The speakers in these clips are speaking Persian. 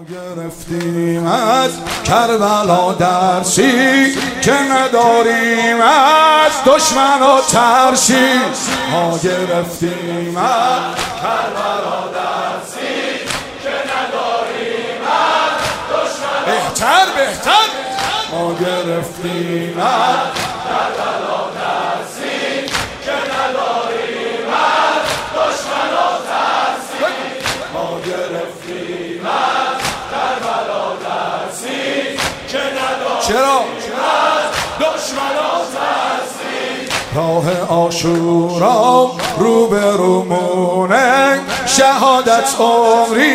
گرفتیم از کربلا درسی که نداریم از دشمن و ترسی. ما گرفتیم از کربلا درسی که نداریم از دشمن بهتر ما گرفتیم از کربلا درسی که نداریم از دشمن و ترسی. ما گرفتیم از کربلا درسی که نداریم چرا؟ از دشمن و ترسی. راه عاشورا رو به رومونه، شهادت عمری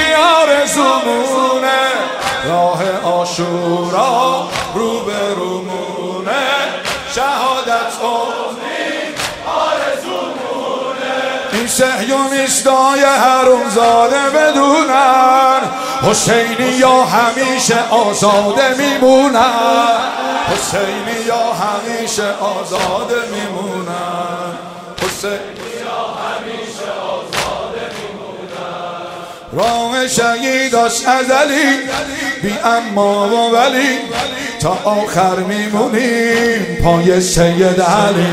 آرزومونه. راه عاشورا رو به رومونه، شهادت عمری آرزومونه. این صهیونیستای حرومزاده بدونن حسینی یا همیشه آزاده میمونن. حسینی یا همیشه آزاده میمونن. حسینی یا همیشه آزاده میمونن. راه شهیداش ازلی بی اما و ولی، تا آخر میمونیم پای سید علی.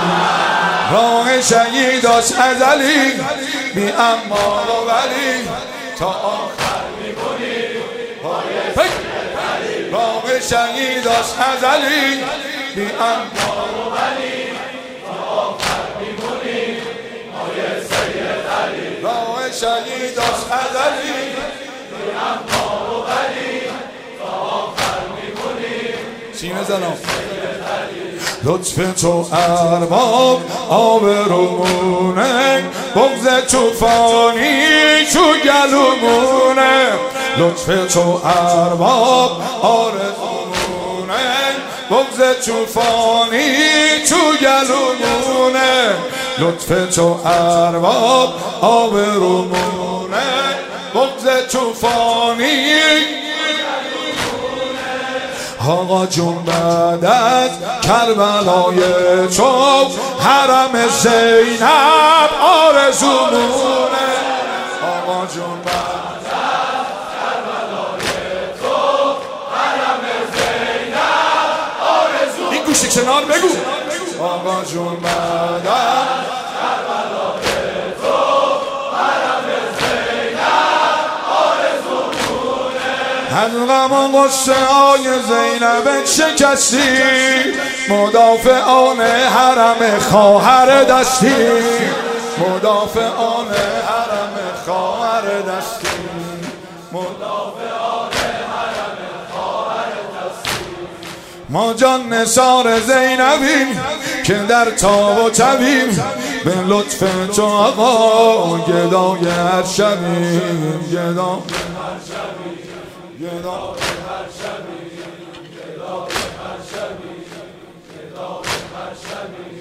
راه شهیداش ازلی بی اما و ولی، تا آخر میمونیم پای سید علی. راه شهیداش ازلی بی اما و ولی، تا آخر میمونیم پای سید علی. راه شهیداش ازلی بی اما و ولی، تا آخر میمونیم سینه زنم. لطف تو ارباب آبرومونه، بغض توفانی تو گلومونه. لطف تو ارباب آرزومونه، بغض توفانی تو گلومونه. لطف تو ارباب آبرومونه، بغض توفانی. آقا جون بعد از کربلای تو حرم زینب آرزومونه. آقا جون بعد از کربلای تو حرم زینب آرزومونه. این گوشی کنار بگو. آقا جون بعد از کربلای تو حرم زینب آرزومونه. از غم و غصه های زینب شکستی، مدافعان حرم خواهر دستی. مدافعان حرم خواهر دستی. مدافعان حرم خواهر دستی. ما جان نثار زینبیم که در تاب و تبیم، به لطف تو آقا گدای هر شبیم. گدای هر شبیم. گدای هر شبیم. گدای هر شبیم. گدای هر شبیم.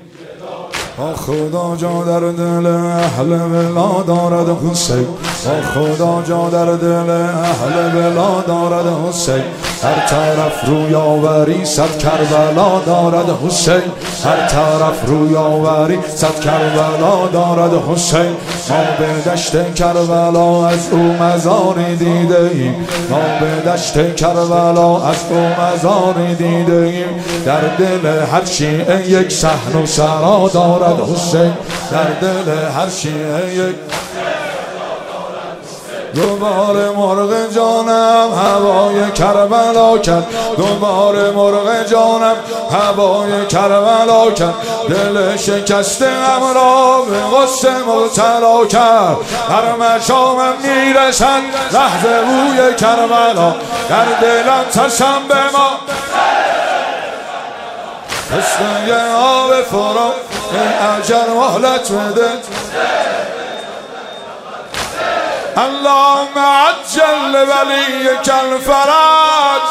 خدا جا در دل اهل ولا دارد حسین. خدا جا در دل اهل ولا دارد حسین. هر طرف رویاوری صد کربلا دارد حسین. هر طرف رویاوری صد کربلا دارد حسین. ما به دشت کربلا از او مزاری دیده ایم. ما به دشت کربلا از او مزاری دیده ایم. در دل هر شیعه یک صحن و سرا دارد حسین. در دل هر شیعه یک دوباره مرغ جانم هوای کربلا کرد. دوباره مرغ جانم هوای کربلا کرد. دل شکسته غم را به غصه مبتلا کرد. هر مشامم میرسد لحظه بوی کربلا. در دلم ترسم به ما مثل آب فرات. اجل مهلت بده. اللهم عجل وليك الفرج.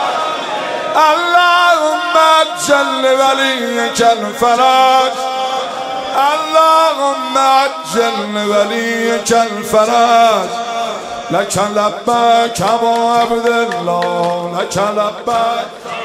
اللهم عجل وليك الفرج. اللهم عجل وليك الفرج. لك لبيك ابو عبد الله. لك لبيك